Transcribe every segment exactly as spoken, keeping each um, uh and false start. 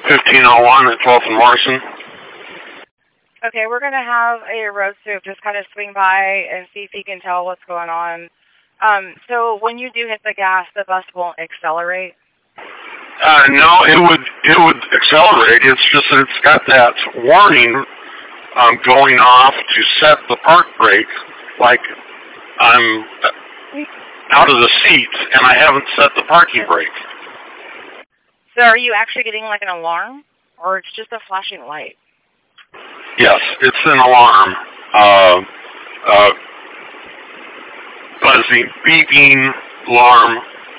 fifteen oh one at twelfth and Morrison. Okay, we're going to have a road soup just kind of swing by and see if he can tell what's going on. Um, so when you do hit the gas, the bus won't accelerate? Uh, no, it would it would accelerate. It's just that it's got that warning um, going off to set the park brake, like I'm out of the seat and I haven't set the parking brake. So are you actually getting like an alarm, or it's just a flashing light? Yes, it's an alarm. Uh, uh, buzzing, beeping alarm.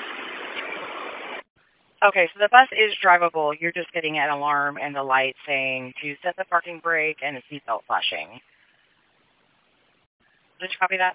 Okay, so the bus is drivable. You're just getting an alarm and a light saying to set the parking brake and a seatbelt flashing. Did you copy that?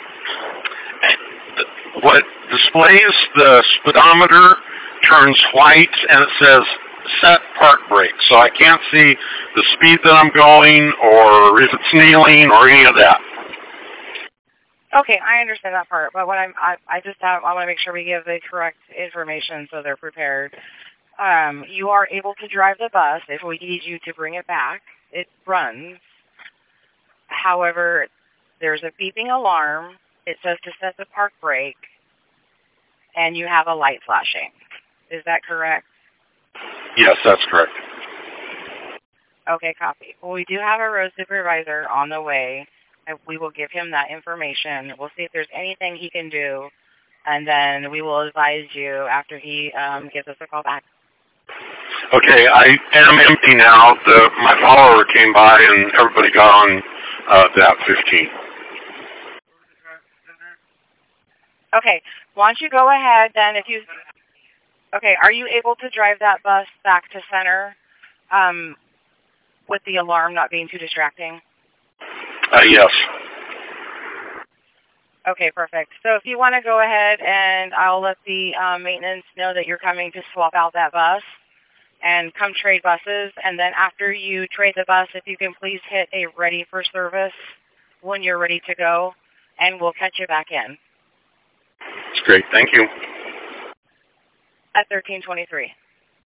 What displays the speedometer turns white and it says set park brake. So I can't see the speed that I'm going or if it's kneeling or any of that. Okay, I understand that part, but what I'm, I, I just have, I want to make sure we give the correct information so they're prepared. Um, you are able to drive the bus if we need you to bring it back. It runs. However, there's a beeping alarm. It says to set the park brake, and you have a light flashing. Is that correct? Yes, that's correct. Okay, copy. Well, we do have a road supervisor on the way. We will give him that information. We'll see if there's anything he can do, and then we will advise you after he um, gives us a call back. Okay, I am empty now. The, my follower came by, and everybody got on uh, that fifteen. Okay, why don't you go ahead then if you... Okay, are you able to drive that bus back to center um, with the alarm not being too distracting? Uh, yes. Okay, perfect. So if you want to go ahead, and I'll let the um, maintenance know that you're coming to swap out that bus and come trade buses. And then after you trade the bus, if you can please hit a ready for service when you're ready to go, and we'll catch you back in. That's great. Thank you. At thirteen twenty-three.